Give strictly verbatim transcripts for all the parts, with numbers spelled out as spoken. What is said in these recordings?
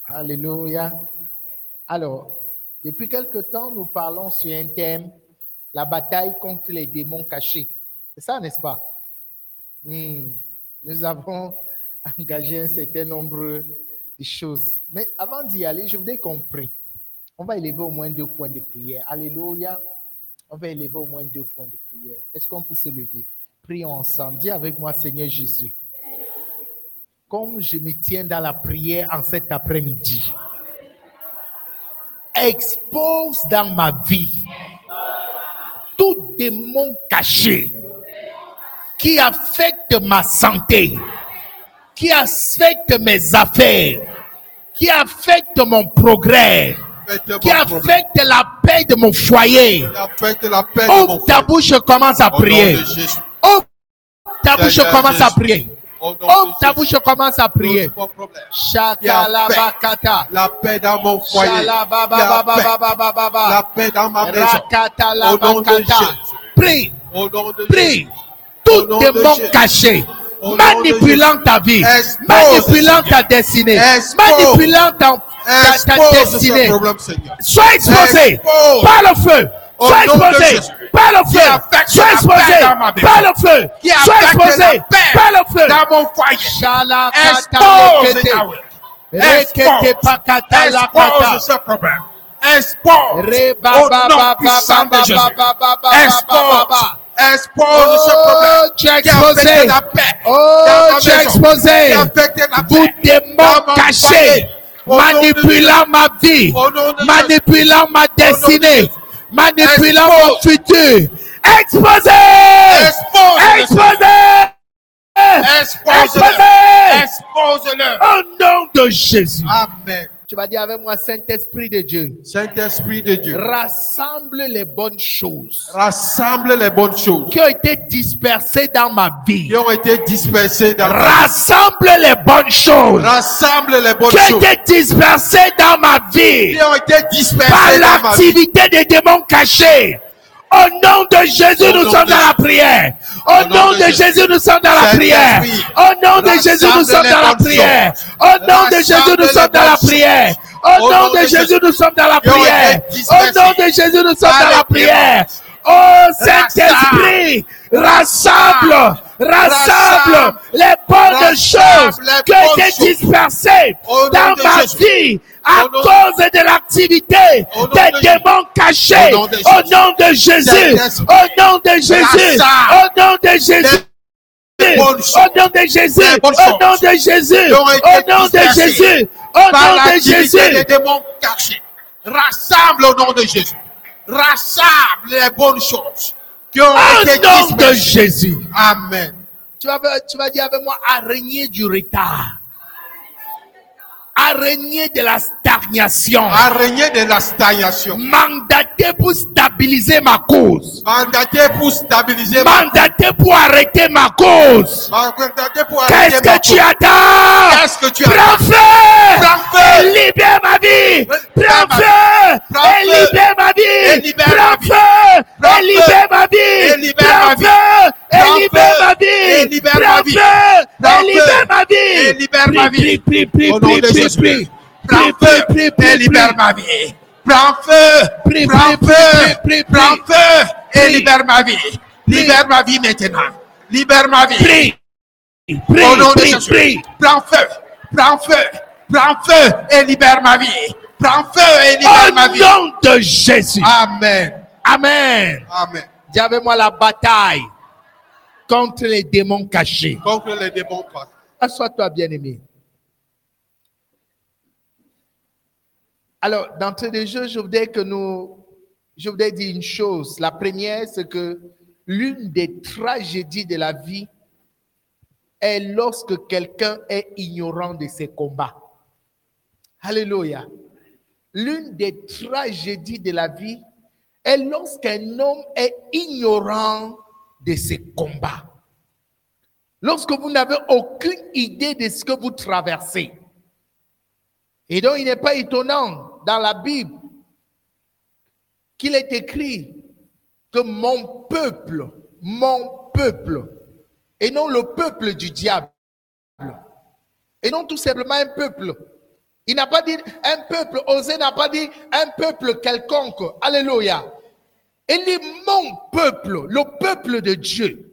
Alléluia. Alors, depuis quelque temps, nous parlons sur un thème, la bataille contre les démons cachés. C'est ça, n'est-ce pas? Hmm. Nous avons engagé un certain nombre de choses. Mais avant d'y aller, je voudrais qu'on prie. On va élever au moins deux points de prière. Alléluia. On va élever au moins deux points de prière. Est-ce qu'on peut se lever? Prions ensemble. Dis avec moi, Seigneur Jésus. Comme je me tiens dans la prière en cet après-midi, expose dans ma vie tout démon caché qui affecte ma santé, qui affecte mes affaires, qui affecte mon progrès, qui affecte la paix de mon foyer. Ouvre ta bouche, commence à prier. Ouvre ta bouche, commence à prier. Ouvre ta bouche, commence à prier. Shakalabakata. La paix dans mon foyer. La paix dans ma maison. Au nom de Jésus. Prie. Au nom de Prie. Tout démon caché, manipulant ta vie, manipulant ta destinée, manipulant ta, ta, ta destinée. Sois exposé par le feu. Sois exposé par le feu. Sois exposé par le feu. Sois exposé par le feu. Dans mon foyer. Expose ce problème. Expose. Au nom puissant de Jésus. Expose. Expose ce problème. Tu es exposé. La paix. Oh, tu es exposé. Vous démons cachés, manipulant ma vie, manipulant ma destinée, manipulant mon futur. Exposé. Exposé. Expose-le. Expose-le. Au nom de Jésus. Amen. Tu vas dire avec moi, Saint-Esprit de Dieu. Saint-Esprit de Dieu. Rassemble les bonnes choses. Rassemble les bonnes choses. Qui ont été dispersées dans ma vie. Qui ont été dispersées dans ma vie. Rassemble les bonnes choses. Rassemble les bonnes qui choses. ont été dispersées dans ma vie. Qui ont été dispersées par dans ma vie. l'activité des démons cachés. Au nom de Jésus, nous sommes dans la prière. Au nom de Jésus, nous sommes dans la prière. Au nom de Jésus, nous sommes dans la prière. Au nom de Jésus, nous sommes dans la prière. Au nom de Jésus, nous sommes dans la prière. Au nom de Jésus, nous sommes dans la prière. Oh Saint-Esprit, rassemble, rassemble les bonnes choses qui ont été dispersées dans ma vie à cause de l'activité des démons cachés. Au nom de Jésus, au nom de Jésus, au nom de Jésus. Au nom de Jésus, au nom de Jésus, au nom de Jésus, au nom de Jésus. Les démons cachés. Rassemble au nom de Jésus. Rassemble les bonnes choses qui ont été dispersées. Au nom de Jésus. Amen. Tu vas, tu vas dire avec moi, araignée du retard. Araignée de la stagnation. Araignée de la stagnation. Mandaté pour stabiliser ma cause. Mandaté pour stabiliser ma Mandaté pour arrêter ma cause. Mandaté pour arrêter Qu'est-ce ma que tu attends? Qu'est-ce que tu attends? Prends feu! Prends feu! Et libère ma vie! Prends feu! Et libère ma vie! Prends feu! Et libère ma vie! Prends feu! Et libère ma vie! Prends feu! Et libère ma vie! Et libère ma vie! Prie, prie, Au nom de Jésus. Prends feu! Et libère ma vie! Prends feu! Prends feu! Prends feu! Et libère ma vie! Libère ma vie maintenant! Libère ma vie! Prie! Prie! Au nom de Prie! Jésus! Prie! Prends feu! Prends feu! Prends feu! Et libère ma vie! Prends feu! Et libère ma vie! Au nom de Jésus! Amen! Amen! Amen! Dis avec moi la bataille contre les démons cachés. Contre les démons cachés. Assois-toi, bien-aimé. Alors, d'entrée de jeu, je voudrais que nous, je voudrais dire une chose. La première, c'est que l'une des tragédies de la vie est lorsque quelqu'un est ignorant de ses combats. Alléluia. L'une des tragédies de la vie est lorsqu'un homme est ignorant de ses combats. Lorsque vous n'avez aucune idée de ce que vous traversez. Et donc, il n'est pas étonnant dans la Bible qu'il est écrit que mon peuple, mon peuple, et non le peuple du diable, et non tout simplement un peuple. Il n'a pas dit un peuple, Osée n'a pas dit un peuple quelconque. Alléluia. Il dit mon peuple, le peuple de Dieu.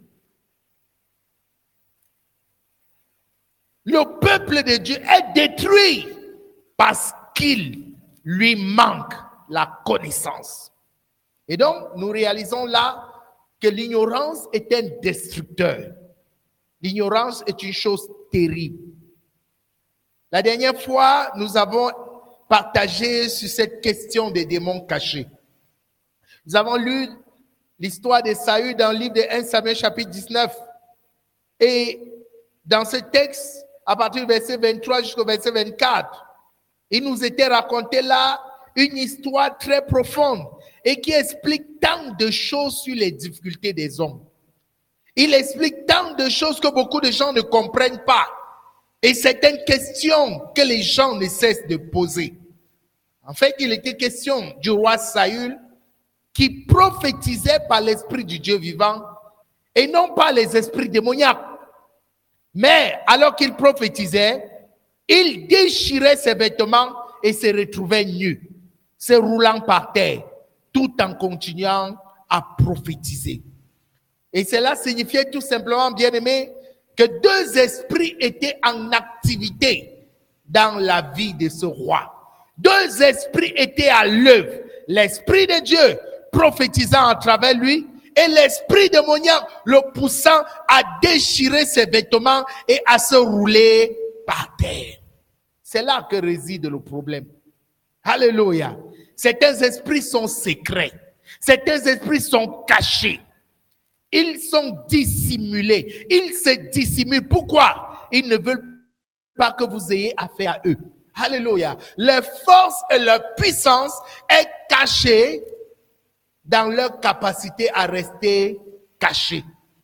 Le peuple de Dieu est détruit parce qu'il lui manque la connaissance. Et donc, nous réalisons là que l'ignorance est un destructeur. L'ignorance est une chose terrible. La dernière fois, nous avons partagé sur cette question des démons cachés. Nous avons lu l'histoire de Saül dans le livre de premier Samuel chapitre dix-neuf. Et dans ce texte, à partir du verset vingt-trois jusqu'au verset vingt-quatre, il nous était raconté là une histoire très profonde et qui explique tant de choses sur les difficultés des hommes. Il explique tant de choses que beaucoup de gens ne comprennent pas. Et c'est une question que les gens ne cessent de poser. En fait, il était question du roi Saül qui prophétisait par l'esprit du Dieu vivant et non pas les esprits démoniaques. Mais alors qu'il prophétisait, il déchirait ses vêtements et se retrouvait nu, se roulant par terre, tout en continuant à prophétiser. Et cela signifiait tout simplement, bien aimé, que deux esprits étaient en activité dans la vie de ce roi. Deux esprits étaient à l'œuvre. L'esprit de Dieu prophétisant à travers lui et l'esprit démoniaque le poussant à déchirer ses vêtements et à se rouler par terre. C'est là que réside le problème. Alléluia. Certains esprits sont secrets. Certains esprits sont cachés. Ils sont dissimulés. Ils se dissimulent. Pourquoi? Ils ne veulent pas que vous ayez affaire à eux. Alléluia. Leur force et leur puissance est cachée dans leur capacité à rester cachés.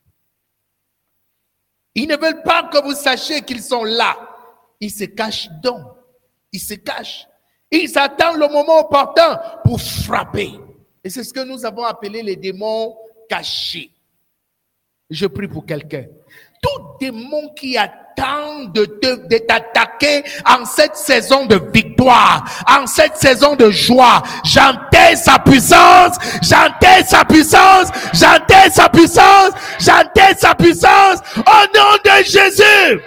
Ils ne veulent pas que vous sachiez qu'ils sont là. Ils se cachent donc. Ils se cachent. Ils attendent le moment opportun pour frapper. Et c'est ce que nous avons appelé les démons cachés. Je prie pour quelqu'un. Tout démon qui attend de, te, de t'attaquer en cette saison de victoire, en cette saison de joie, j'enterre sa puissance, j'enterre sa puissance, j'enterre sa puissance, j'enterre sa puissance au nom de Jésus.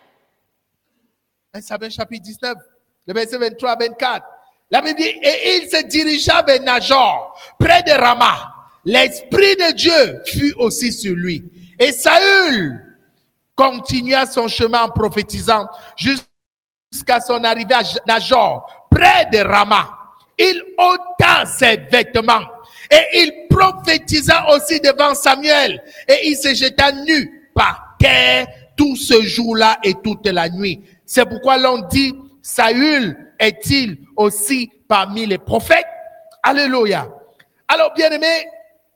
premier Samuel chapitre dix-neuf, le verset vingt-trois à vingt-quatre. La Bible dit, et il se dirigea vers Najor, près de Rama. L'Esprit de Dieu fut aussi sur lui. Et Saül continua son chemin en prophétisant jusqu'à son arrivée à Najor, près de Rama. Il ôta ses vêtements et il prophétisa aussi devant Samuel. Et il se jeta nu par terre tout ce jour-là et toute la nuit. C'est pourquoi l'on dit, Saül est-il aussi parmi les prophètes? Alléluia. Alors, bien aimé,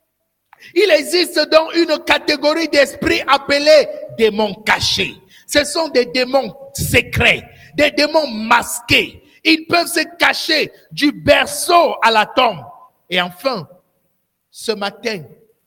il existe donc une catégorie d'esprits appelés démons cachés. Ce sont des démons secrets, des démons masqués. Ils peuvent se cacher du berceau à la tombe. Et enfin, ce matin,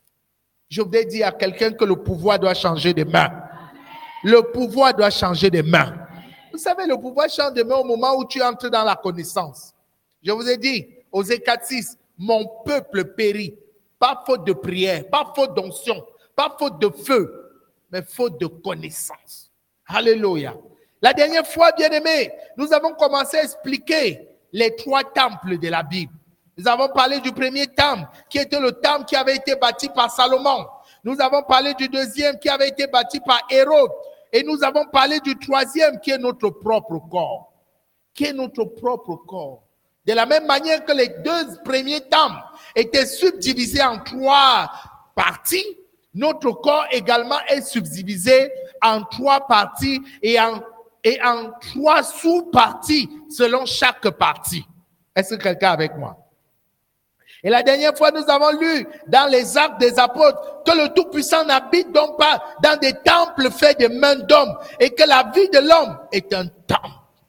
je voudrais dire à quelqu'un que le pouvoir doit changer de main. Le pouvoir doit changer de main. Vous savez, le pouvoir change de main au moment où tu entres dans la connaissance. Je vous ai dit, Osée quatre six, mon peuple périt. Pas faute de prière, pas faute d'onction, pas faute de feu, mais faute de connaissance. Alléluia. La dernière fois, bien aimé, nous avons commencé à expliquer les trois temples de la Bible. Nous avons parlé du premier temple, qui était le temple qui avait été bâti par Salomon. Nous avons parlé du deuxième, qui avait été bâti par Hérode. Et nous avons parlé du troisième, qui est notre propre corps. Qui est notre propre corps. De la même manière que les deux premiers temples étaient subdivisés en trois parties, notre corps également est subdivisé en trois parties et en, et en trois sous-parties selon chaque partie. Est-ce que quelqu'un est avec moi? Et la dernière fois, nous avons lu dans les Actes des Apôtres que le Tout-Puissant n'habite donc pas dans des temples faits de mains d'hommes et que la vie de l'homme est un temple.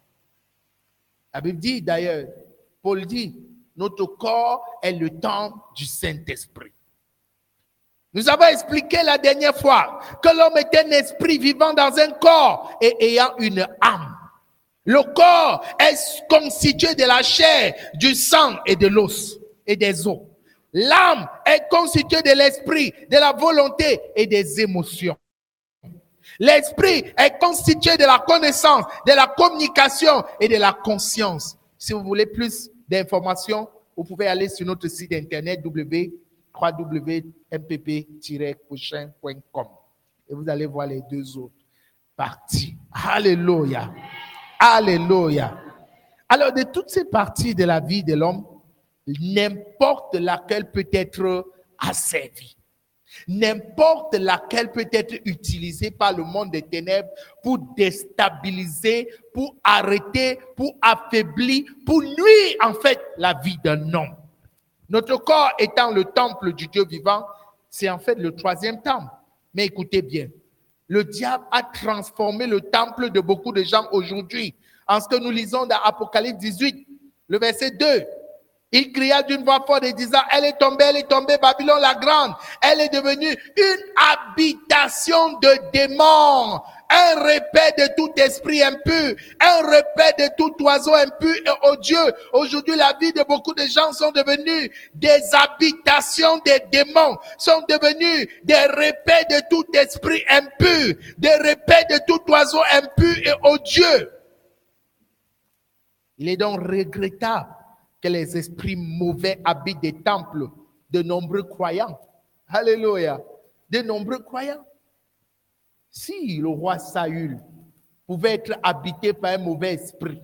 La Bible dit d'ailleurs, Paul dit, notre corps est le temple du Saint-Esprit. Nous avons expliqué la dernière fois que l'homme est un esprit vivant dans un corps et ayant une âme. Le corps est constitué de la chair, du sang et de l'os et des os. L'âme est constituée de l'esprit, de la volonté et des émotions. L'esprit est constitué de la connaissance, de la communication et de la conscience. Si vous voulez plus d'informations, vous pouvez aller sur notre site internet w w w point m p p tiret cochin point com et vous allez voir les deux autres parties. Alléluia. Alléluia. Alors, de toutes ces parties de la vie de l'homme, n'importe laquelle peut être asservie. N'importe laquelle peut être utilisée par le monde des ténèbres pour déstabiliser, pour arrêter, pour affaiblir, pour nuire en fait la vie d'un homme. Notre corps étant le temple du Dieu vivant, c'est en fait le troisième temple. Mais écoutez bien, le diable a transformé le temple de beaucoup de gens aujourd'hui. En ce que nous lisons dans Apocalypse dix-huit, le verset deux. Il cria d'une voix forte et disant, elle est tombée, elle est tombée, Babylone la grande. Elle est devenue une habitation de démons, un repère de tout esprit impur, un repère de tout oiseau impur et odieux. Aujourd'hui, la vie de beaucoup de gens sont devenues des habitations des démons, sont devenues des repères de tout esprit impur, des repères de tout oiseau impur et odieux. Il est donc regrettable que les esprits mauvais habitent des temples de nombreux croyants. Alléluia. De nombreux croyants. Si le roi Saül pouvait être habité par un mauvais esprit,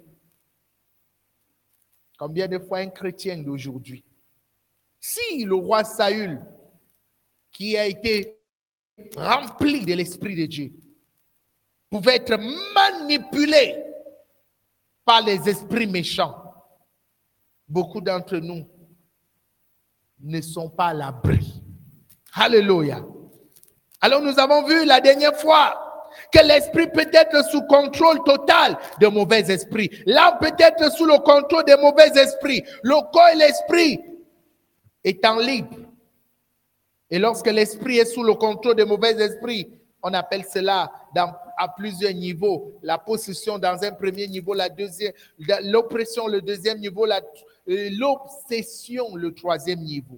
combien de fois un chrétien d'aujourd'hui, si le roi Saül, qui a été rempli de l'esprit de Dieu, pouvait être manipulé par les esprits méchants, beaucoup d'entre nous ne sont pas à l'abri. Alléluia. Alors nous avons vu la dernière fois que l'esprit peut être sous contrôle total de mauvais esprits. L'âme peut être sous le contrôle des mauvais esprits. Le corps et l'esprit étant libres. Et lorsque l'esprit est sous le contrôle des mauvais esprits, on appelle cela dans, à plusieurs niveaux. La possession dans un premier niveau, la deuxième, l'oppression le deuxième niveau, la, l'obsession le troisième niveau.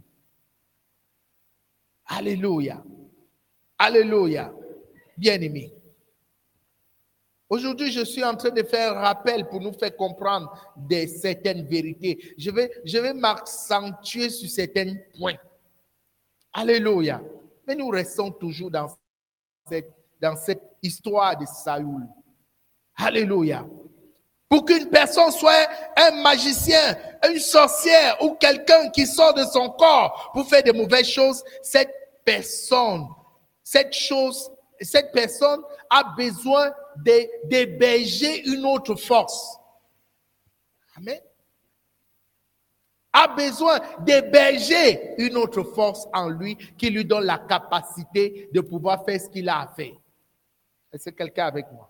Alléluia. Alléluia. Bien-aimés. Aujourd'hui, je suis en train de faire un rappel pour nous faire comprendre des certaines vérités. Je vais, je vais m'accentuer sur certains points. Alléluia. Mais nous restons toujours dans cette, dans cette histoire de Saül. Alléluia. Pour qu'une personne soit un magicien, une sorcière ou quelqu'un qui sort de son corps pour faire de mauvaises choses, cette personne, cette chose, cette personne a besoin de, d'héberger une autre force. Amen. A besoin d'héberger une autre force en lui qui lui donne la capacité de pouvoir faire ce qu'il a à faire. Est-ce que quelqu'un est avec moi?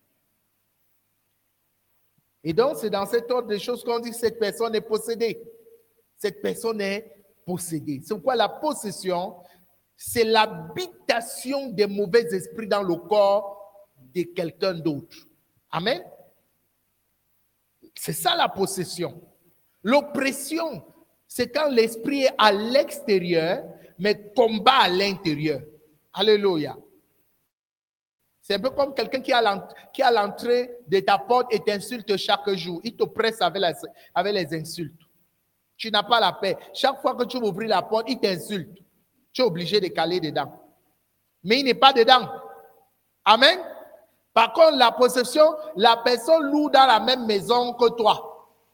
Et donc, c'est dans cet ordre de choses qu'on dit que cette personne est possédée. Cette personne est possédée. C'est pourquoi la possession, c'est l'habitation des mauvais esprits dans le corps de quelqu'un d'autre. Amen. C'est ça la possession. L'oppression, c'est quand l'esprit est à l'extérieur, mais combat à l'intérieur. Alléluia. C'est un peu comme quelqu'un qui est à l'entrée de ta porte et t'insulte chaque jour. Il te presse avec, la, avec les insultes. Tu n'as pas la paix. Chaque fois que tu vas ouvrir la porte, il t'insulte. Tu es obligé de caler dedans. Mais il n'est pas dedans. Amen. Par contre, la possession, la personne loue dans la même maison que toi.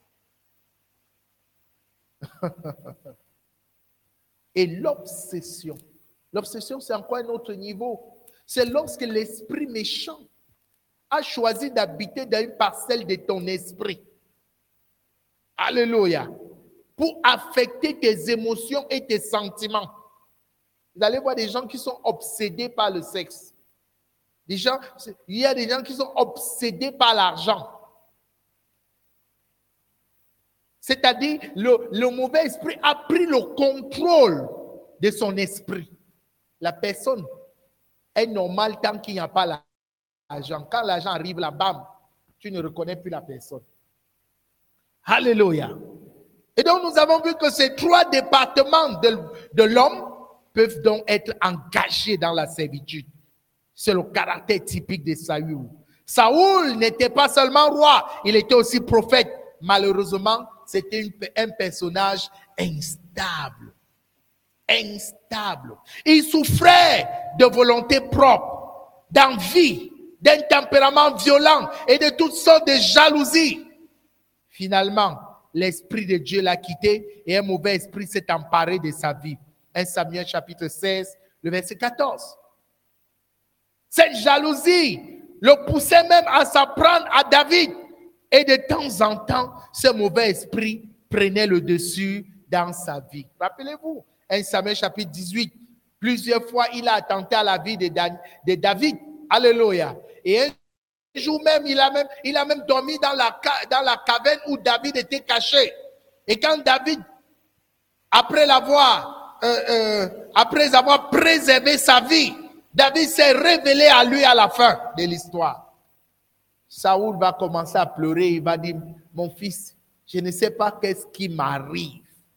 Et l'obsession. L'obsession, c'est encore un autre niveau. C'est lorsque l'esprit méchant a choisi d'habiter dans une parcelle de ton esprit. Alléluia. Pour affecter tes émotions et tes sentiments. Vous allez voir des gens qui sont obsédés par le sexe. Des gens, il y a des gens qui sont obsédés par l'argent. C'est-à-dire, le, le mauvais esprit a pris le contrôle de son esprit. La personne est normale tant qu'il n'y a pas l'argent. Quand l'argent arrive là, bam, tu ne reconnais plus la personne. Alléluia. Et donc, nous avons vu que ces trois départements de, de l'homme peuvent donc être engagés dans la servitude. C'est le caractère typique de Saül. Saül n'était pas seulement roi, il était aussi prophète. Malheureusement, c'était une, un personnage instable. Instable. Il souffrait de volonté propre, d'envie, d'un tempérament violent et de toutes sortes de jalousies. Finalement, l'Esprit de Dieu l'a quitté et un mauvais esprit s'est emparé de sa vie. premier Samuel chapitre seize, le verset quatorze. Cette jalousie le poussait même à s'en prendre à David. Et de temps en temps, ce mauvais esprit prenait le dessus dans sa vie. Rappelez-vous, premier Samuel chapitre dix-huit, plusieurs fois il a attenté à la vie de, Dan, de David. Alléluia. Et un jour même, il a même, il a même dormi dans la, dans la caverne où David était caché. Et quand David, après l'avoir, euh, euh, après avoir préservé sa vie, David s'est révélé à lui à la fin de l'histoire. Saül va commencer à pleurer, il va dire, mon fils, je ne sais pas qu'est-ce qui m'arrive.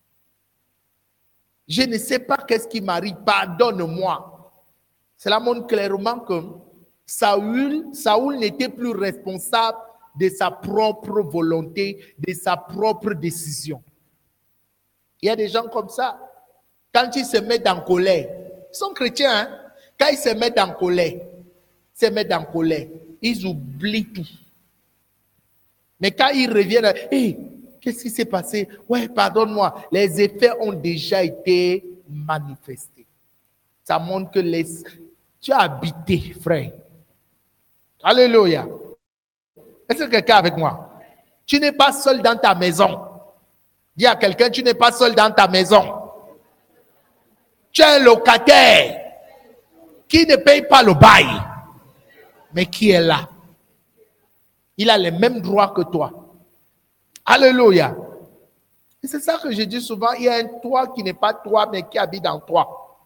Je ne sais pas qu'est-ce qui m'arrive, pardonne-moi. Cela montre clairement que Saül, Saül n'était plus responsable de sa propre volonté, de sa propre décision. Il y a des gens comme ça, quand ils se mettent en colère, ils sont chrétiens, hein? Quand ils se mettent en colère, ils se mettent en colère, ils oublient tout. Mais quand ils reviennent, hé, hey, qu'est-ce qui s'est passé? Ouais, pardonne-moi. Les effets ont déjà été manifestés. Ça montre que les... tu as habité, frère. Alléluia. Est-ce que quelqu'un est avec moi? Tu n'es pas seul dans ta maison. Dis à quelqu'un, tu n'es pas seul dans ta maison. Tu es un locataire qui ne paye pas le bail, mais qui est là. Il a les mêmes droits que toi. Alléluia. Et c'est ça que je dis souvent, il y a un toi qui n'est pas toi, mais qui habite en toi.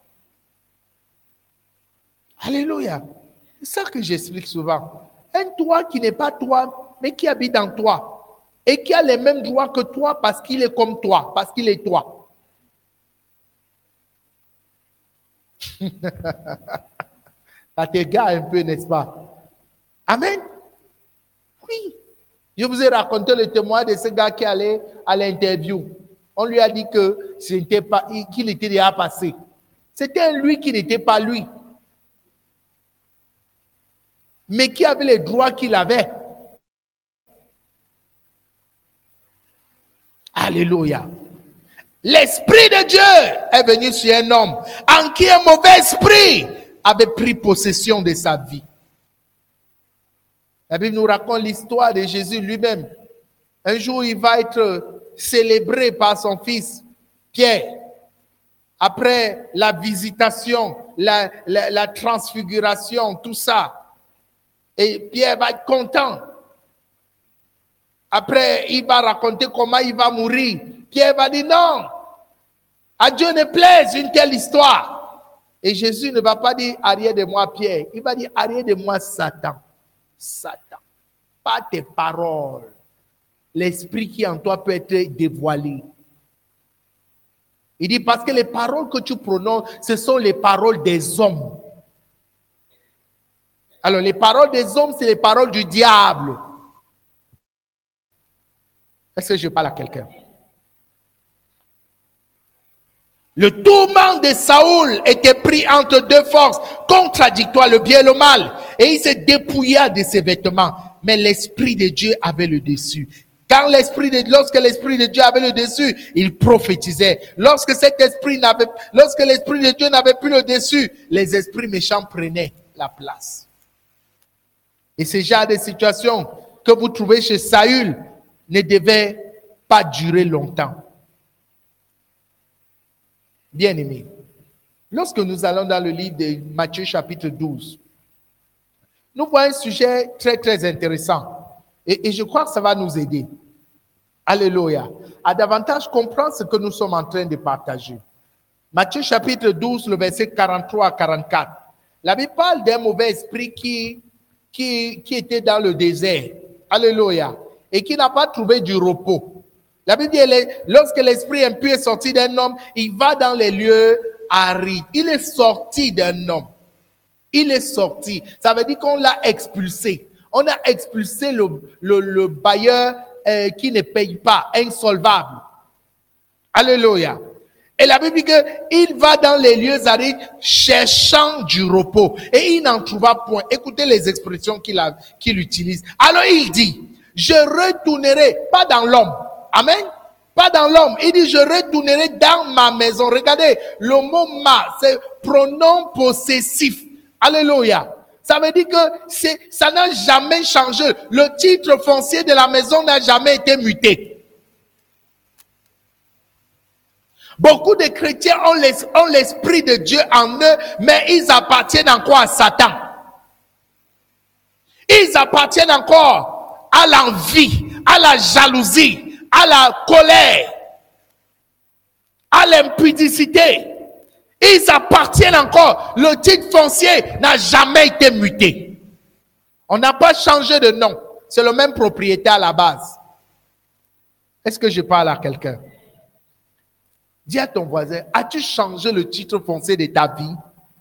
Alléluia. C'est ça que j'explique souvent. Un toi qui n'est pas toi, mais qui habite en toi. Et qui a les mêmes droits que toi parce qu'il est comme toi, parce qu'il est toi. Ça t'égare un peu, n'est-ce pas? Amen. Oui. Je vous ai raconté le témoin de ce gars qui allait à l'interview. On lui a dit que ce n'était pas, qu'il était déjà passé. C'était lui qui n'était pas lui. Mais qui avait les droits qu'il avait. Alléluia. L'Esprit de Dieu est venu sur un homme en qui un mauvais esprit avait pris possession de sa vie. La Bible nous raconte l'histoire de Jésus lui-même. Un jour, il va être célébré par son fils Pierre. Après la visitation, la, la, la transfiguration, tout ça. Et Pierre va être content. Après, il va raconter comment il va mourir. Pierre va dire non. À Dieu ne plaise une telle histoire. Et Jésus ne va pas dire arrière de moi Pierre. Il va dire arrière de moi Satan. Satan. Pas tes paroles. L'esprit qui en toi peut être dévoilé. Il dit parce que les paroles que tu prononces, ce sont les paroles des hommes. Alors les paroles des hommes, c'est les paroles du diable. Est-ce que je parle à quelqu'un? Le tourment de Saül était pris entre deux forces contradictoires, le bien et le mal. Et il se dépouilla de ses vêtements. Mais l'Esprit de Dieu avait le dessus. Quand l'esprit de, lorsque l'Esprit de Dieu avait le dessus, il prophétisait. Lorsque cet esprit n'avait, lorsque l'Esprit de Dieu n'avait plus le dessus, les esprits méchants prenaient la place. Et ce genre de situation que vous trouvez chez Saül ne devait pas durer longtemps. Bien-aimés, lorsque nous allons dans le livre de Matthieu chapitre douze, nous voyons un sujet très très intéressant et, et je crois que ça va nous aider. Alléluia. À davantage comprendre ce que nous sommes en train de partager. Matthieu chapitre douze, le verset quarante-trois à quarante-quatre. La Bible parle d'un mauvais esprit qui, qui, qui était dans le désert Alléluia. Et qui n'a pas trouvé du repos. La Bible dit, lorsque l'esprit impur est sorti d'un homme, il va dans les lieux arides. Il est sorti d'un homme. Il est sorti. Ça veut dire qu'on l'a expulsé. On a expulsé le, le, le bailleur euh, qui ne paye pas, insolvable. Alléluia. Et la Bible dit qu'il va dans les lieux arides cherchant du repos. Et il n'en trouva point. Écoutez les expressions qu'il a, qu'il utilise. Alors il dit, je retournerai, pas dans l'homme. Amen. Pas dans l'homme. Il dit, je retournerai dans ma maison. Regardez, le mot ma, c'est pronom possessif. Alléluia. Ça veut dire que c'est, ça n'a jamais changé. Le titre foncier de la maison n'a jamais été muté. Beaucoup de chrétiens ont, les, ont l'esprit de Dieu en eux, mais ils appartiennent encore à Satan. Ils appartiennent encore à l'envie, à la jalousie, à la colère, à l'impudicité. Ils appartiennent encore. Le titre foncier n'a jamais été muté. On n'a pas changé de nom. C'est le même propriétaire à la base. Est-ce que je parle à quelqu'un? Dis à ton voisin, as-tu changé le titre foncier de ta vie?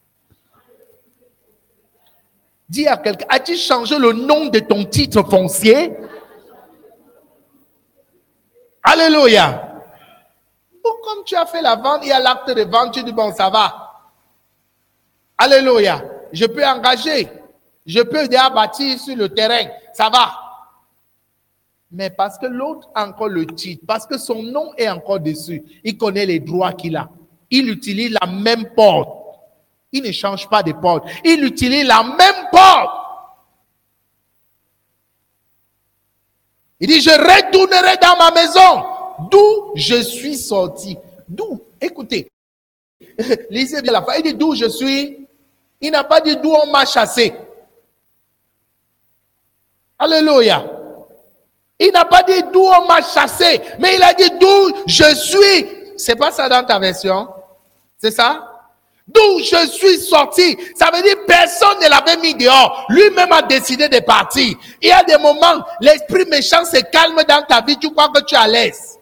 Dis à quelqu'un, as-tu changé le nom de ton titre foncier? Alléluia. Ou comme tu as fait la vente, il y a l'acte de vente, tu dis bon, ça va. Alléluia. Je peux engager. Je peux déjà bâtir sur le terrain. Ça va. Mais parce que l'autre a encore le titre, parce que son nom est encore dessus, il connaît les droits qu'il a. Il utilise la même porte. Il ne change pas de porte. Il utilise la même porte. Il dit, je retournerai dans ma maison, d'où je suis sorti. D'où? Écoutez. Lisez bien la fin. Il dit, d'où je suis. Il n'a pas dit d'où on m'a chassé. Alléluia. Il n'a pas dit d'où on m'a chassé, mais il a dit d'où je suis. C'est pas ça dans ta version? C'est ça? D'où je suis sorti. Ça veut dire personne ne l'avait mis dehors. Lui-même a décidé de partir. Il y a des moments, l'esprit méchant se calme dans ta vie, tu crois que tu es à l'aise.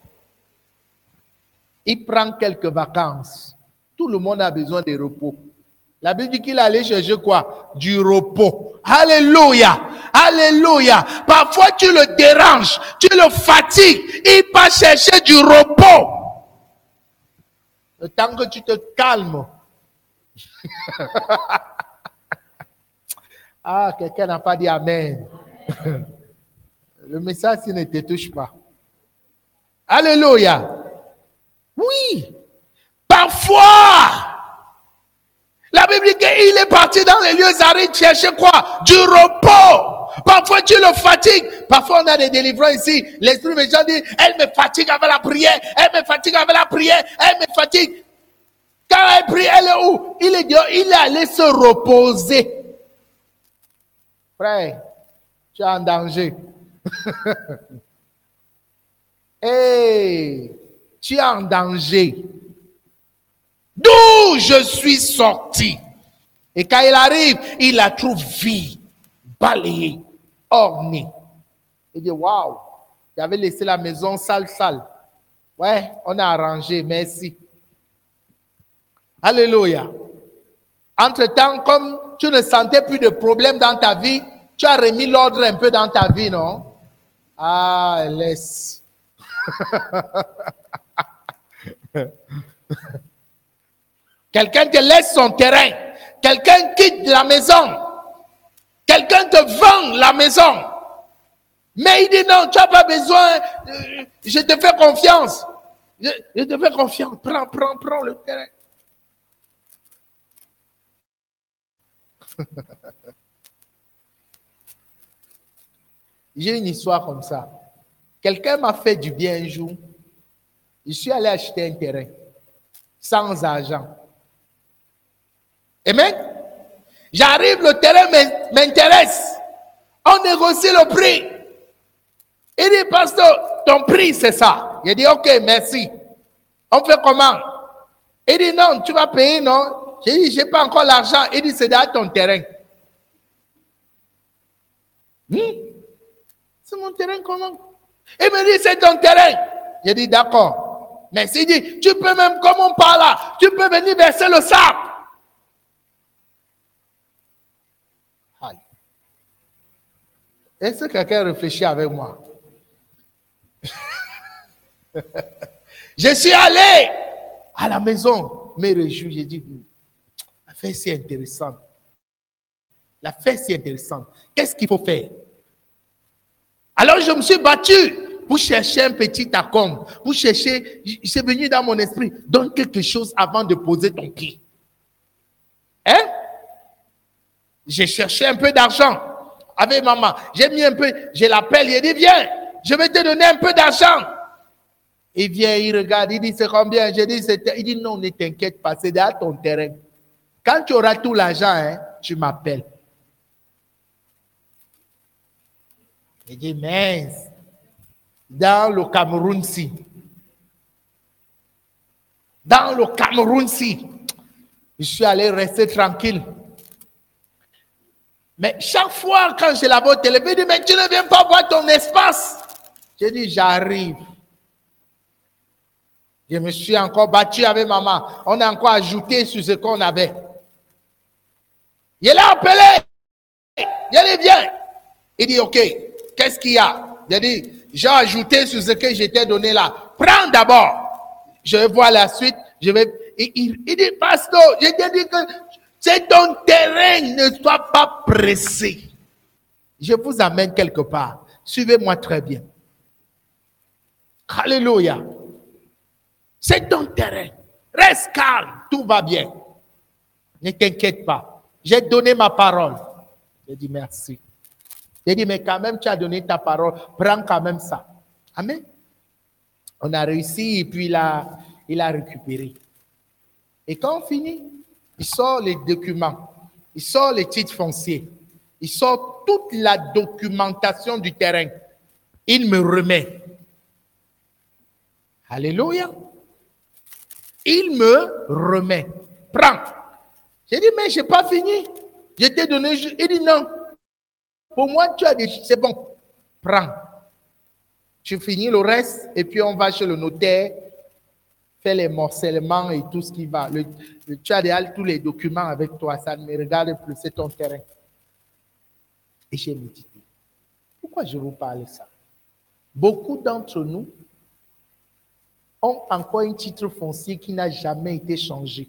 Il prend quelques vacances. Tout le monde a besoin de repos. La Bible dit qu'il allait chercher quoi? Du repos. Alléluia. Alléluia. Parfois tu le déranges, tu le fatigues. Il va chercher du repos. Le temps que tu te calmes. Ah, quelqu'un n'a pas dit Amen. Le message ne te touche pas. Alléluia. Oui. Parfois, la Bible dit qu'il est parti dans les lieux arides chercher quoi? Du repos. Parfois tu le fatigues. Parfois on a des délivrances ici. L'esprit méchant dit, elle me fatigue avec la prière. Elle me fatigue avec la prière. Elle me fatigue. Quand elle prie, elle est où? Il est dehors, il est allé se reposer. Frère, tu es en danger. Hey, tu es en danger. D'où je suis sorti. Et quand il arrive, il la trouve vide, balayée, ornée. Il dit, waouh, j'avais laissé la maison sale, sale. Ouais, on a arrangé, merci. Alléluia. Entre-temps, comme tu ne sentais plus de problème dans ta vie, tu as remis l'ordre un peu dans ta vie, non? Ah, laisse. Quelqu'un te laisse son terrain. Quelqu'un quitte la maison. Quelqu'un te vend la maison. Mais il dit non, tu n'as pas besoin. Je te fais confiance. Je, je te fais confiance. Prends, prends, prends le terrain. J'ai une histoire comme ça. Quelqu'un m'a fait du bien un jour. Je suis allé acheter un terrain sans argent. Amen. J'arrive, le terrain m'intéresse. On négocie le prix. Il dit, pasteur, ton prix c'est ça. Il dit, ok, merci. On fait comment? Il dit, non, tu vas payer, non? J'ai dit, je n'ai pas encore l'argent. Il dit, c'est dans ton terrain. Hmm? C'est mon terrain comment? Il me dit, c'est ton terrain. J'ai dit, d'accord. Mais il dit, tu peux même, comme on parle là, tu peux venir verser le sable. Aïe. Est-ce que quelqu'un réfléchit avec moi? Je suis allé à la maison, me réjouir. J'ai dit, la fête c'est intéressante. La fête c'est intéressante. Qu'est-ce qu'il faut faire? Alors je me suis battu pour chercher un petit accom, pour chercher, c'est venu dans mon esprit, donne quelque chose avant de poser ton pied. Hein? J'ai cherché un peu d'argent avec maman. J'ai mis un peu, je l'appelle, il dit, viens, je vais te donner un peu d'argent. Il vient, il regarde, il dit, c'est combien? Je dis, c'est... Il dit, non, ne t'inquiète pas, c'est dans ton terrain. Quand tu auras tout l'argent, hein, tu m'appelles. Il dit, mince, dans le Cameroun-ci, dans le Cameroun-ci, je suis allé rester tranquille. Mais chaque fois quand je l'avais au téléphone, il dit, mais tu ne viens pas voir ton espace. J'ai dit, j'arrive. Je me suis encore battu avec maman. On a encore ajouté sur ce qu'on avait. Il l'a appelé. Il dit, viens. Il dit, ok, qu'est-ce qu'il y a? Il dit, j'ai ajouté sur ce que je t'ai donné là. Prends d'abord. Je vais voir la suite. Je vais. Il, il, il dit, pasteur, je t'ai dit que c'est ton terrain. Ne sois pas pressé. Je vous amène quelque part. Suivez-moi très bien. Alléluia. C'est ton terrain. Reste calme. Tout va bien. Ne t'inquiète pas. J'ai donné ma parole. J'ai dit merci. J'ai dit, mais quand même, tu as donné ta parole. Prends quand même ça. Amen. On a réussi et puis il a, il a récupéré. Et quand on finit, il sort les documents. Il sort les titres fonciers. Il sort toute la documentation du terrain. Il me remet. Alléluia. Il me remet. Prends. J'ai dit, mais je n'ai pas fini. Je t'ai donné. Il dit, non. Pour moi, tu as dit, c'est bon. Prends. Tu finis le reste et puis on va chez le notaire, faire les morcellements et tout ce qui va. Le, le, tu as déjà tous les documents avec toi. Ça ne me regarde plus. C'est ton terrain. Et j'ai médité. Pourquoi je vous parle de ça? Beaucoup d'entre nous ont encore un titre foncier qui n'a jamais été changé.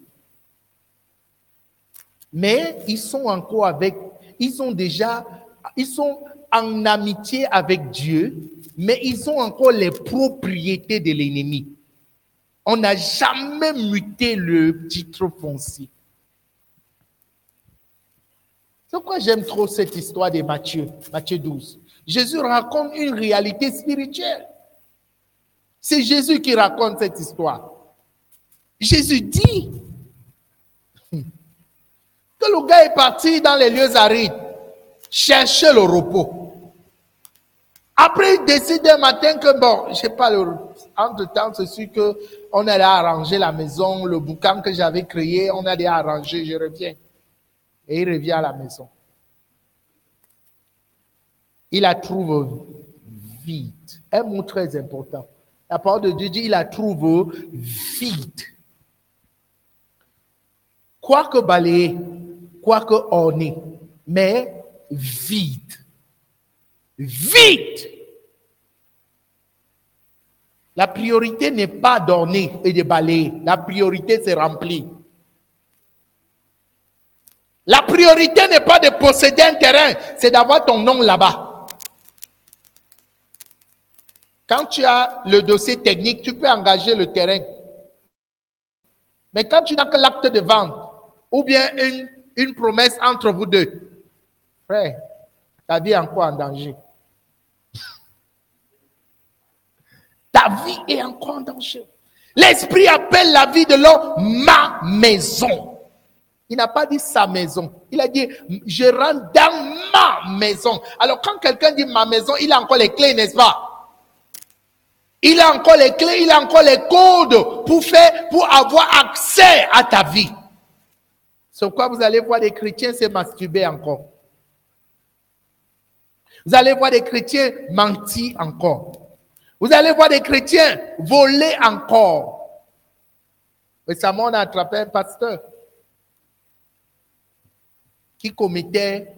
Mais ils sont encore avec, ils ont déjà, ils sont en amitié avec Dieu, mais ils ont encore les propriétés de l'ennemi. On n'a jamais muté le titre foncier. C'est pourquoi j'aime trop cette histoire de Matthieu, Matthieu douze. Jésus raconte une réalité spirituelle. C'est Jésus qui raconte cette histoire. Jésus dit que le gars est parti dans les lieux arides, chercher le repos. Après, il décide un matin que, bon, je ne sais pas, le, entre-temps, c'est sûr qu'on allait arranger la maison, le boucan que j'avais créé, on allait arranger, je reviens. Et il revient à la maison. Il la trouve vide. Un mot très important. La parole de Dieu dit, il la trouve vide. Quoique balayé, quoique orné, mais vide. Vide. La priorité n'est pas d'orner et de balayer. La priorité, c'est remplir. La priorité n'est pas de posséder un terrain, c'est d'avoir ton nom là-bas. Quand tu as le dossier technique, tu peux engager le terrain. Mais quand tu n'as que l'acte de vente, ou bien une, une promesse entre vous deux, frère, ta vie est encore en danger. Ta vie est encore en danger. L'Esprit appelle la vie de l'homme ma maison. Il n'a pas dit sa maison. Il a dit, je rentre dans ma maison. Alors quand quelqu'un dit ma maison, il a encore les clés, n'est-ce pas? Il a encore les clés, il a encore les codes pour faire, pour avoir accès à ta vie. Sur quoi vous allez voir des chrétiens se masturber encore. Vous allez voir des chrétiens mentir encore. Vous allez voir des chrétiens voler encore. Récemment, on a attrapé un pasteur qui commettait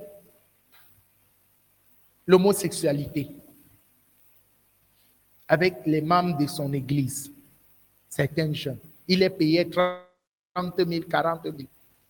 l'homosexualité avec les membres de son église, certains jeunes. Il est payé trente mille, quarante mille.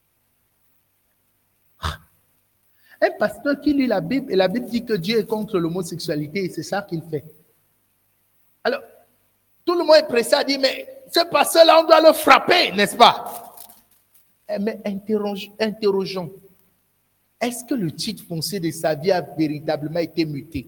Un pasteur qui lit la Bible, et la Bible dit que Dieu est contre l'homosexualité, et c'est ça qu'il fait. Alors, tout le monde est pressé à dire, mais ce pasteur-là, on doit le frapper, n'est-ce pas? Mais interroge, interrogeons. Est-ce que le titre foncier de sa vie a véritablement été muté?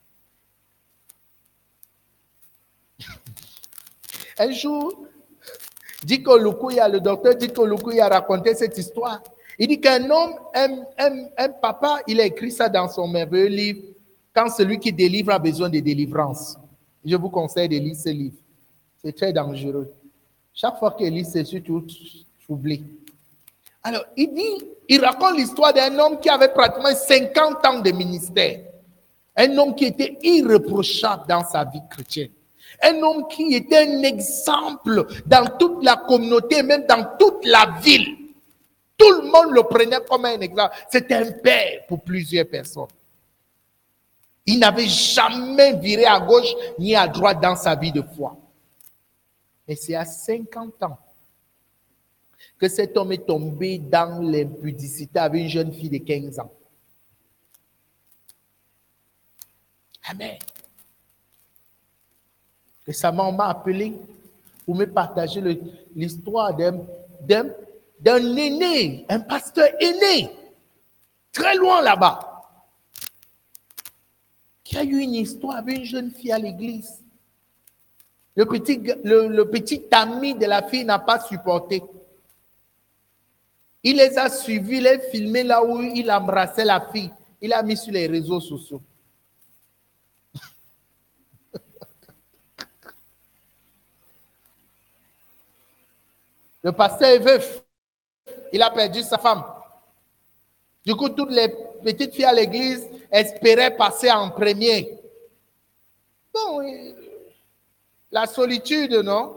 Un jour, Diko Lukuya, le docteur Diko Lukuya a raconté cette histoire. Il dit qu'un homme, un, un, un papa, il a écrit ça dans son merveilleux livre, quand celui qui délivre a besoin de délivrance. Je vous conseille de lire ce livre. C'est très dangereux. Chaque fois qu'il lit, c'est surtout troublé. Alors, il dit, il raconte l'histoire d'un homme qui avait pratiquement cinquante ans de ministère. Un homme qui était irréprochable dans sa vie chrétienne. Un homme qui était un exemple dans toute la communauté, même dans toute la ville. Tout le monde le prenait comme un exemple. C'était un père pour plusieurs personnes. Il n'avait jamais viré à gauche ni à droite dans sa vie de foi. Et c'est à cinquante ans que cet homme est tombé dans l'impudicité avec une jeune fille de quinze ans. Amen. Récemment, on m'a appelé pour me partager le, l'histoire d'un, d'un, d'un aîné, un pasteur aîné, très loin là-bas, qui a eu une histoire avec une jeune fille à l'église. Le petit, le, le petit ami de la fille n'a pas supporté. Il les a suivis, il a filmé là où il embrassait la fille. Il a mis sur les réseaux sociaux. Le pasteur est veuf. Il a perdu sa femme. Du coup, toutes les petites filles à l'église espéraient passer en premier. Bon, la solitude, non?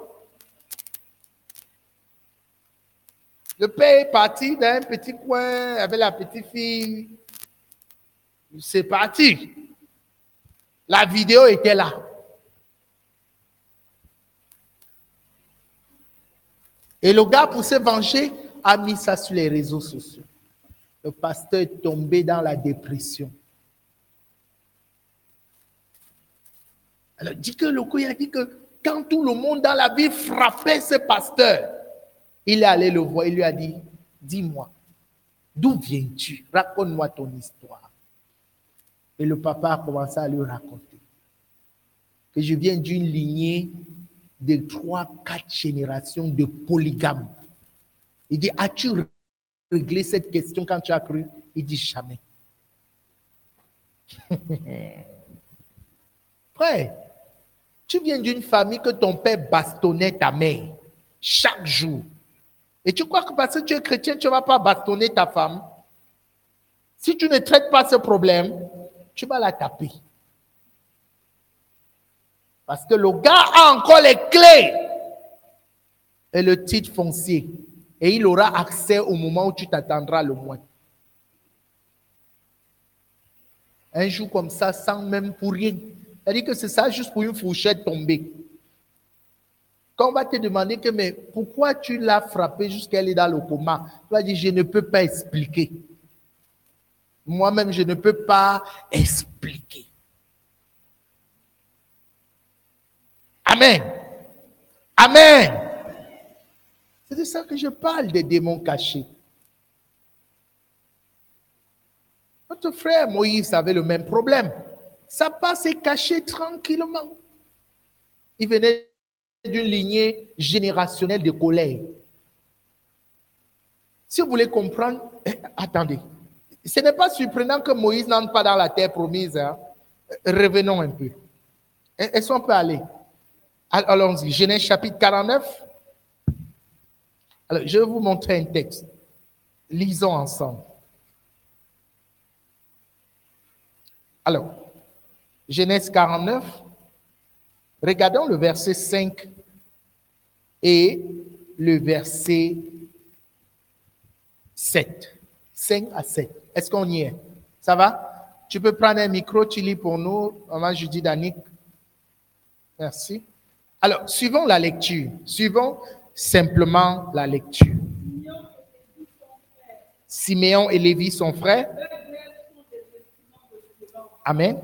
Le père est parti dans un petit coin avec la petite fille. C'est parti. La vidéo était là. Et le gars, pour se venger, a mis ça sur les réseaux sociaux. Le pasteur est tombé dans la dépression. Alors, dit que le coup, il a dit que quand tout le monde dans la ville frappait ce pasteur, il est allé le voir, il lui a dit, dis-moi, d'où viens-tu? Raconte-moi ton histoire. Et le papa a commencé à lui raconter que je viens d'une lignée de trois, quatre générations de polygames. Il dit, as-tu réglé cette question quand tu as cru? Il dit, jamais. Frère, tu viens d'une famille que ton père bastonnait ta mère chaque jour. Et tu crois que parce que tu es chrétien, tu ne vas pas bastonner ta femme? Si tu ne traites pas ce problème, tu vas la taper. Parce que le gars a encore les clés et le titre foncier. Et il aura accès au moment où tu t'attendras le moins. Un jour comme ça, sans même pour rien. C'est-à-dire que c'est ça juste pour une fourchette tombée. Quand on va te demander que, mais pourquoi tu l'as frappée jusqu'à elle est dans le coma, tu vas dire, je ne peux pas expliquer. Moi-même, je ne peux pas expliquer. Amen. Amen. C'est de ça que je parle, des démons cachés. Notre frère Moïse avait le même problème. Sa passe est cachée tranquillement. Il venait d'une lignée générationnelle de colère. Si vous voulez comprendre, eh, attendez. Ce n'est pas surprenant que Moïse n'entre pas dans la terre promise. Hein. Revenons un peu. Est-ce qu'on peut aller? Allons-y. Genèse chapitre quarante-neuf. Alors, je vais vous montrer un texte. Lisons ensemble. Alors, Genèse quarante-neuf. Regardons le verset cinq et le verset sept. cinq à sept. Est-ce qu'on y est? Ça va? Tu peux prendre un micro, tu lis pour nous, maman Judy Danique. Merci. Alors, suivons la lecture. Suivons simplement la lecture. Siméon et Lévi, son frère. Amen.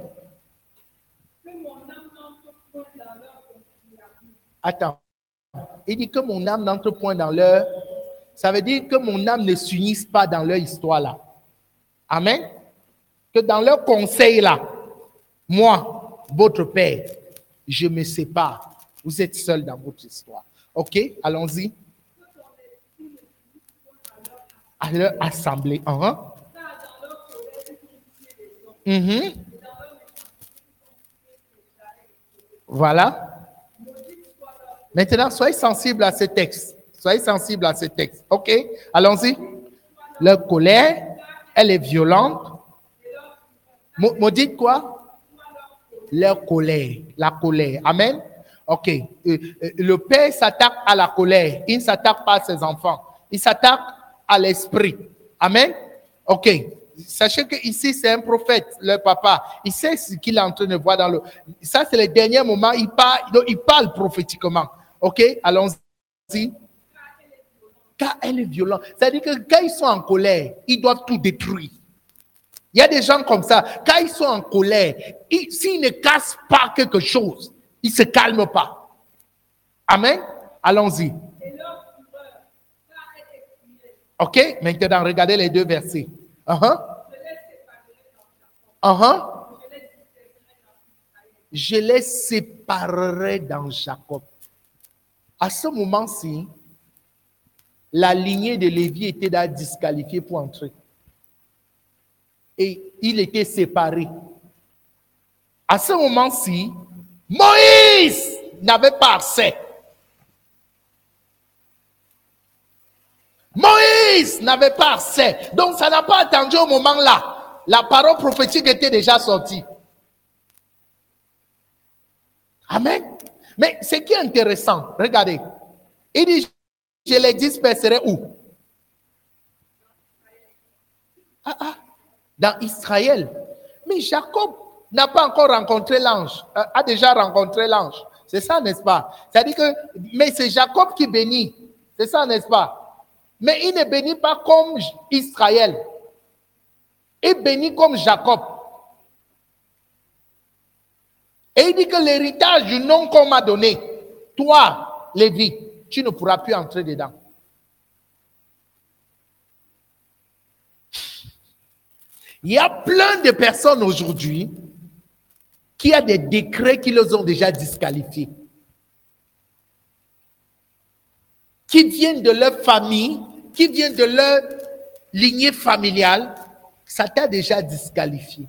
Attends. Il dit que mon âme n'entre point dans leur... Ça veut dire que mon âme ne s'unisse pas dans leur histoire là. Amen. Que dans leur conseil là, moi, votre père, je me sépare. Vous êtes seul dans votre histoire. OK, allons-y. À leur assemblée. Uh-huh. Mm-hmm. Voilà. Maintenant, soyez sensibles à ce texte. Soyez sensibles à ce texte. OK, allons-y. Leur colère, elle est violente. Maudite quoi? Leur colère. La colère. Amen. OK. Euh, euh, le père s'attaque à la colère. Il ne s'attaque pas à ses enfants. Il s'attaque à l'esprit. Amen. OK. Sachez que ici c'est un prophète, le papa. Il sait ce qu'il est en train de voir dans le... Ça, c'est le dernier moment. Il parle, il parle prophétiquement. OK, allons-y. Car elle est violente. C'est-à-dire que quand ils sont en colère, ils doivent tout détruire. Il y a des gens comme ça. Quand ils sont en colère, ils, s'ils ne cassent pas quelque chose, ils ne se calment pas. Amen. Allons-y. OK, maintenant regardez les deux versets. Uh-huh. Uh-huh. Je les séparerai dans Jacob. À ce moment-ci, la lignée de Lévi était déjà disqualifiée pour entrer. Et il était séparé. À ce moment-ci, Moïse n'avait pas accès. Moïse n'avait pas accès. Donc, ça n'a pas attendu au moment-là. La parole prophétique était déjà sortie. Amen. Mais ce qui est intéressant, regardez. Il dit, je les disperserai où? Ah, ah, dans Israël. Mais Jacob n'a pas encore rencontré l'ange, a déjà rencontré l'ange. C'est ça, n'est-ce pas? C'est-à-dire que, mais c'est Jacob qui bénit. C'est ça, n'est-ce pas? Mais il ne bénit pas comme Israël. Il bénit comme Jacob. Et il dit que l'héritage du nom qu'on m'a donné, toi, Lévi, tu ne pourras plus entrer dedans. Il y a plein de personnes aujourd'hui qui ont des décrets qui les ont déjà disqualifiés. Qui viennent de leur famille, qui viennent de leur lignée familiale, ça t'a déjà disqualifié.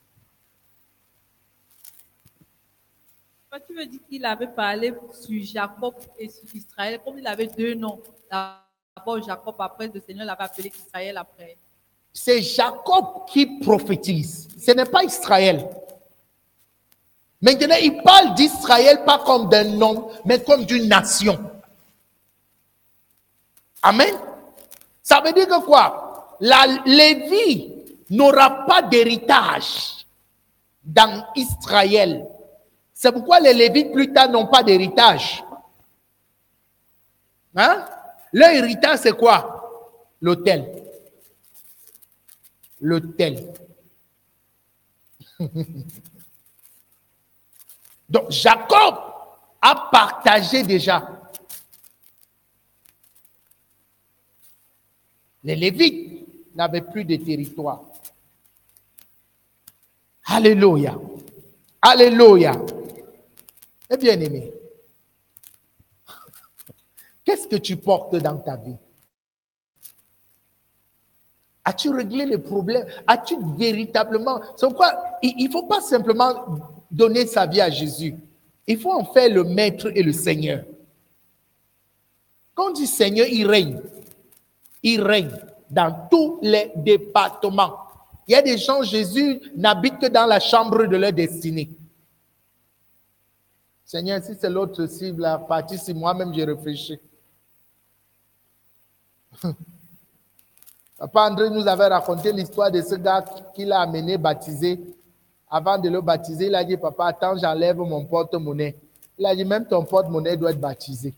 Tu me dis qu'il avait parlé sur Jacob et sur Israël, comme il avait deux noms. D'abord Jacob, après le Seigneur l'avait appelé Israël après. C'est Jacob qui prophétise. Ce n'est pas Israël. Maintenant, il parle d'Israël pas comme d'un nom, mais comme d'une nation. Amen. Ça veut dire que quoi? La Lévi n'aura pas d'héritage dans Israël. C'est pourquoi les Lévites plus tard n'ont pas d'héritage. Hein? Leur héritage, c'est quoi? L'autel. L'autel. Donc, Jacob a partagé déjà. Les Lévites n'avaient plus de territoire. Alléluia. Alléluia. Eh bien aimé, qu'est-ce que tu portes dans ta vie? As-tu réglé les problèmes? As-tu véritablement... C'est pourquoi il ne faut pas simplement donner sa vie à Jésus. Il faut en faire le maître et le Seigneur. Quand on dit Seigneur, il règne. Il règne dans tous les départements. Il y a des gens, Jésus n'habite que dans la chambre de leur destinée. Seigneur, si c'est l'autre cible, la partie, si moi-même j'ai réfléchi. Papa André nous avait raconté l'histoire de ce gars qu'il a amené baptiser. Avant de le baptiser, il a dit, papa, attends, j'enlève mon porte-monnaie. Il a dit, même ton porte-monnaie doit être baptisé.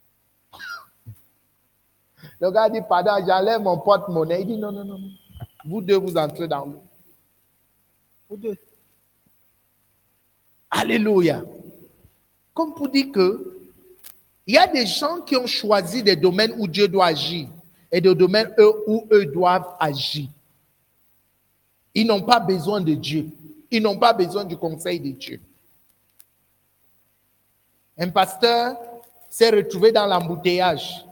Le gars dit, pardon, j'enlève mon porte-monnaie. Il dit, non, non, non. Vous deux, vous entrez dans l'eau. Vous deux. Alléluia. Comme pour dire que il y a des gens qui ont choisi des domaines où Dieu doit agir et des domaines où eux doivent agir. Ils n'ont pas besoin de Dieu. Ils n'ont pas besoin du conseil de Dieu. Un pasteur s'est retrouvé dans l'embouteillage.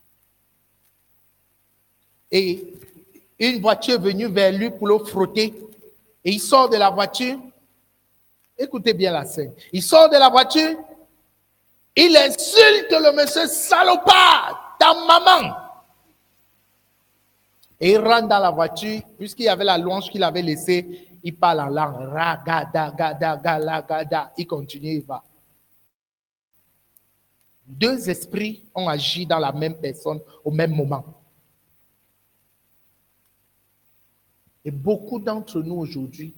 Et une voiture est venue vers lui pour le frotter. Et il sort de la voiture. Écoutez bien la scène. Il sort de la voiture. Il insulte le monsieur, salopard, ta maman. Et il rentre dans la voiture, puisqu'il y avait la louange qu'il avait laissée, il parle en langue. Ragada, gada, gala, gada. Il continue, il va. Deux esprits ont agi dans la même personne au même moment. Et beaucoup d'entre nous aujourd'hui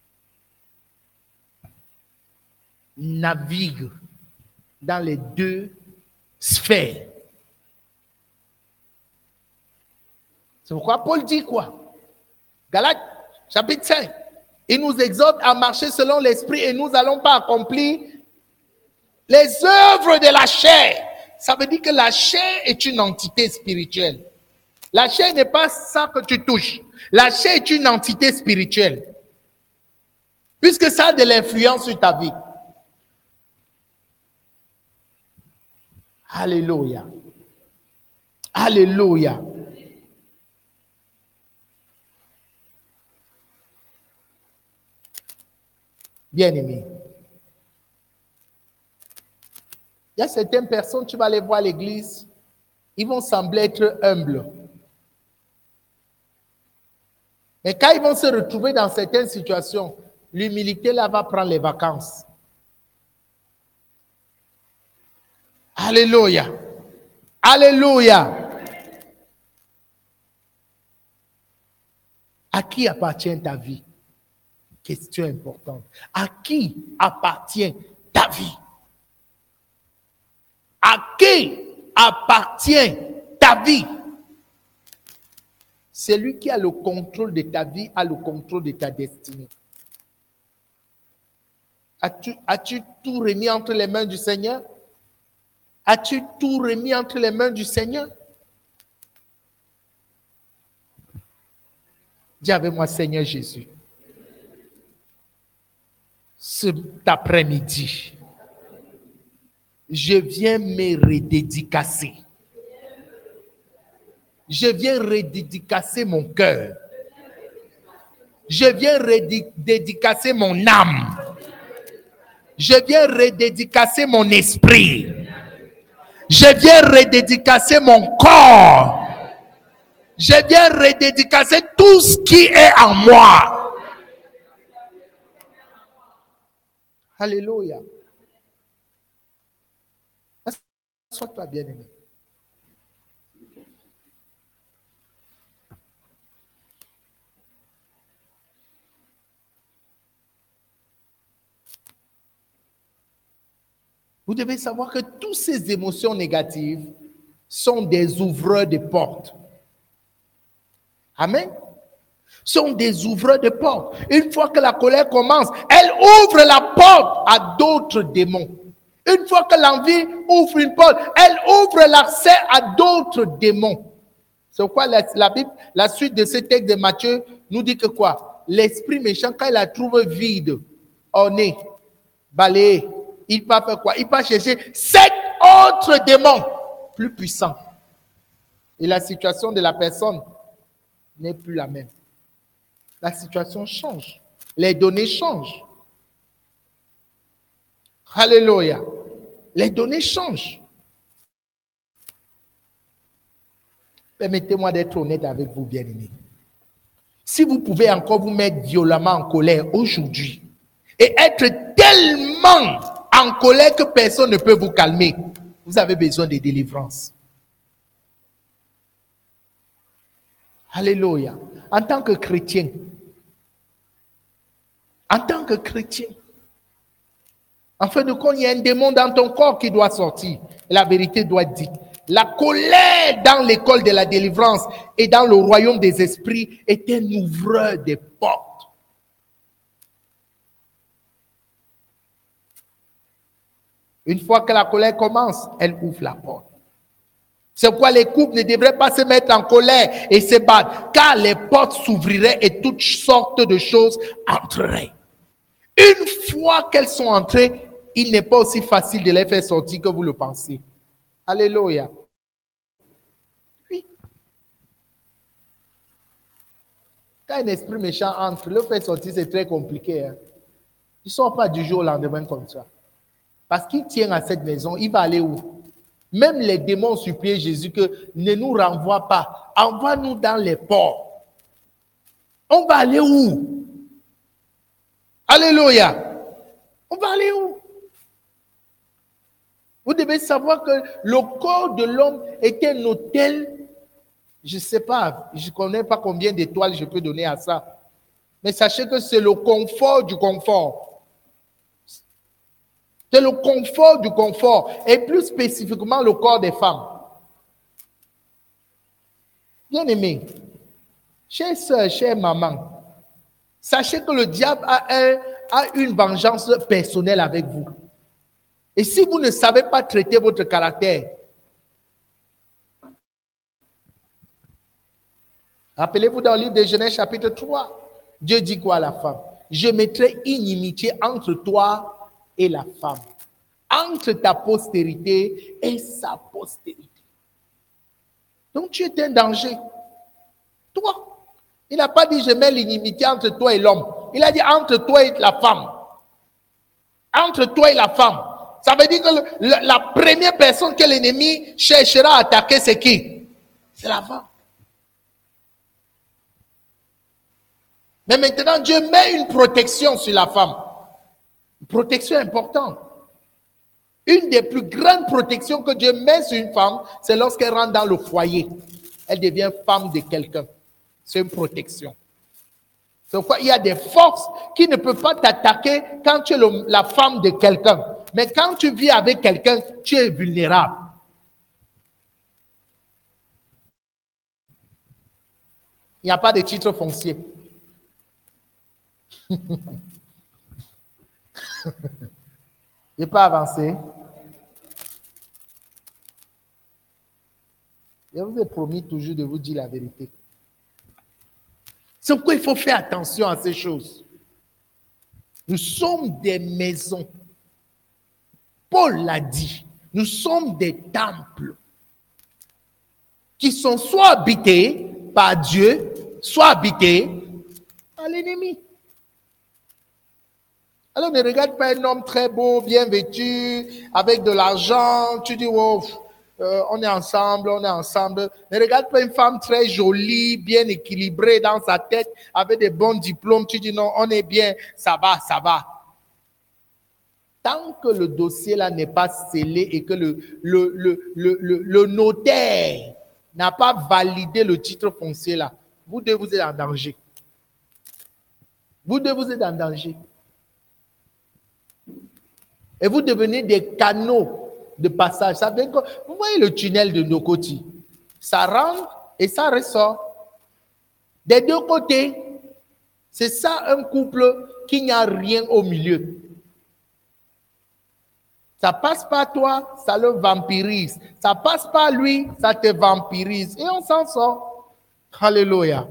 naviguent dans les deux sphères. C'est pourquoi Paul dit quoi? Galates, chapitre cinq. Il nous exhorte à marcher selon l'esprit et nous n'allons pas accomplir les œuvres de la chair. Ça veut dire que la chair est une entité spirituelle. La chair n'est pas ça que tu touches. La chair est une entité spirituelle. Puisque ça a de l'influence sur ta vie. Alléluia. Alléluia. Bien-aimé. Il y a certaines personnes, tu vas les voir à l'église, ils vont sembler être humbles. Mais quand ils vont se retrouver dans certaines situations, l'humilité là va prendre les vacances. Alléluia. Alléluia. À qui appartient ta vie? Question importante. À qui appartient ta vie? À qui appartient ta vie? Celui qui a le contrôle de ta vie a le contrôle de ta destinée. As-tu, as-tu tout remis entre les mains du Seigneur? As-tu tout remis entre les mains du Seigneur? Dis avec moi, Seigneur Jésus, cet après-midi, je viens me redédicacer. Je viens redédicacer mon cœur. Je viens redédicacer mon âme. Je viens redédicacer mon esprit. Je viens redédicacer mon corps. Je viens redédicacer tout ce qui est en moi. Alléluia. Sois-toi bien-aimé. Vous devez savoir que toutes ces émotions négatives sont des ouvreurs de portes. Amen. Sont des ouvreurs de portes. Une fois que la colère commence, elle ouvre la porte à d'autres démons. Une fois que l'envie ouvre une porte, elle ouvre l'accès à d'autres démons. C'est pourquoi la, la Bible, la suite de ce texte de Matthieu nous dit que quoi? L'esprit méchant, quand il la trouve vide, orné, balayé, il va faire quoi? Il va chercher sept autres démons plus puissants. Et la situation de la personne n'est plus la même. La situation change. Les données changent. Alléluia. Les données changent. Permettez-moi d'être honnête avec vous, bien-aimés. Si vous pouvez encore vous mettre violemment en colère aujourd'hui et être tellement en colère que personne ne peut vous calmer. Vous avez besoin de délivrance. Alléluia. En tant que chrétien, en tant que chrétien, en fin de compte, il y a un démon dans ton corps qui doit sortir. La vérité doit être dite. La colère dans l'école de la délivrance et dans le royaume des esprits est un ouvreur des portes. Une fois que la colère commence, elle ouvre la porte. C'est pourquoi les couples ne devraient pas se mettre en colère et se battre, car les portes s'ouvriraient et toutes sortes de choses entreraient. Une fois qu'elles sont entrées, il n'est pas aussi facile de les faire sortir que vous le pensez. Alléluia. Oui. Quand un esprit méchant entre, le faire sortir, c'est très compliqué. Hein? Il ne sort pas du jour au lendemain comme ça. Parce qu'il tient à cette maison, il va aller où? Même les démons suppliaient Jésus que ne nous renvoie pas. Envoie-nous dans les ports. On va aller où? Alléluia. On va aller où? Vous devez savoir que le corps de l'homme est un hôtel. Je ne sais pas, je ne connais pas combien d'étoiles je peux donner à ça. Mais sachez que c'est le confort du confort. C'est le confort du confort. Et plus spécifiquement le corps des femmes. Bien aimé, chère soeur, chère maman, sachez que le diable a, un, a une vengeance personnelle avec vous. Et si vous ne savez pas traiter votre caractère, rappelez-vous dans le livre de Genèse chapitre trois, Dieu dit quoi à la femme? Je mettrai inimitié entre toi et la femme, entre ta postérité et sa postérité. Donc tu es un danger. Toi. Il n'a pas dit je mets l'inimitié entre toi et l'homme. Il a dit entre toi et la femme. Entre toi et la femme. Ça veut dire que le, la, la première personne que l'ennemi cherchera à attaquer, c'est qui? C'est la femme. Mais maintenant, Dieu met une protection sur la femme. Une protection importante. Une des plus grandes protections que Dieu met sur une femme, c'est lorsqu'elle rentre dans le foyer. Elle devient femme de quelqu'un. C'est une protection. C'est pourquoi il y a des forces qui ne peuvent pas t'attaquer quand tu es le, la femme de quelqu'un. Mais quand tu vis avec quelqu'un, tu es vulnérable. Il n'y a pas de titre foncier. Je n'ai pas avancé. Je vous ai promis toujours de vous dire la vérité. C'est pourquoi il faut faire attention à ces choses. Nous sommes des maisons. Paul l'a dit. Nous sommes des temples qui sont soit habités par Dieu, soit habités par l'ennemi. Alors ne regarde pas un homme très beau, bien vêtu, avec de l'argent. Tu dis, oh, euh, on est ensemble, on est ensemble. Ne regarde pas une femme très jolie, bien équilibrée dans sa tête, avec des bons diplômes. Tu dis, non, on est bien, ça va, ça va. Tant que le dossier là n'est pas scellé et que le, le, le, le, le, le notaire n'a pas validé le titre foncier là, vous deux vous êtes en danger. Vous deux vous êtes en danger. Et vous devenez des canaux de passage. Ça veut dire que, vous voyez le tunnel de Nokoti, ça rentre et ça ressort. Des deux côtés, c'est ça un couple qui n'y a rien au milieu. Ça passe par toi, ça le vampirise. Ça passe par lui, ça te vampirise. Et on s'en sort. Alléluia.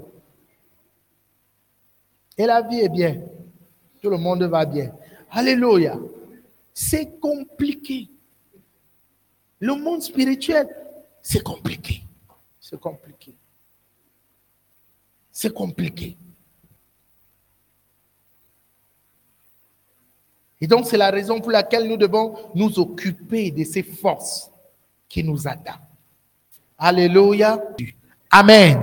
Et la vie est bien. Tout le monde va bien. Alléluia. C'est compliqué. Le monde spirituel, c'est compliqué. C'est compliqué. C'est compliqué. Et donc, c'est la raison pour laquelle nous devons nous occuper de ces forces qui nous attaquent. Alléluia. Amen.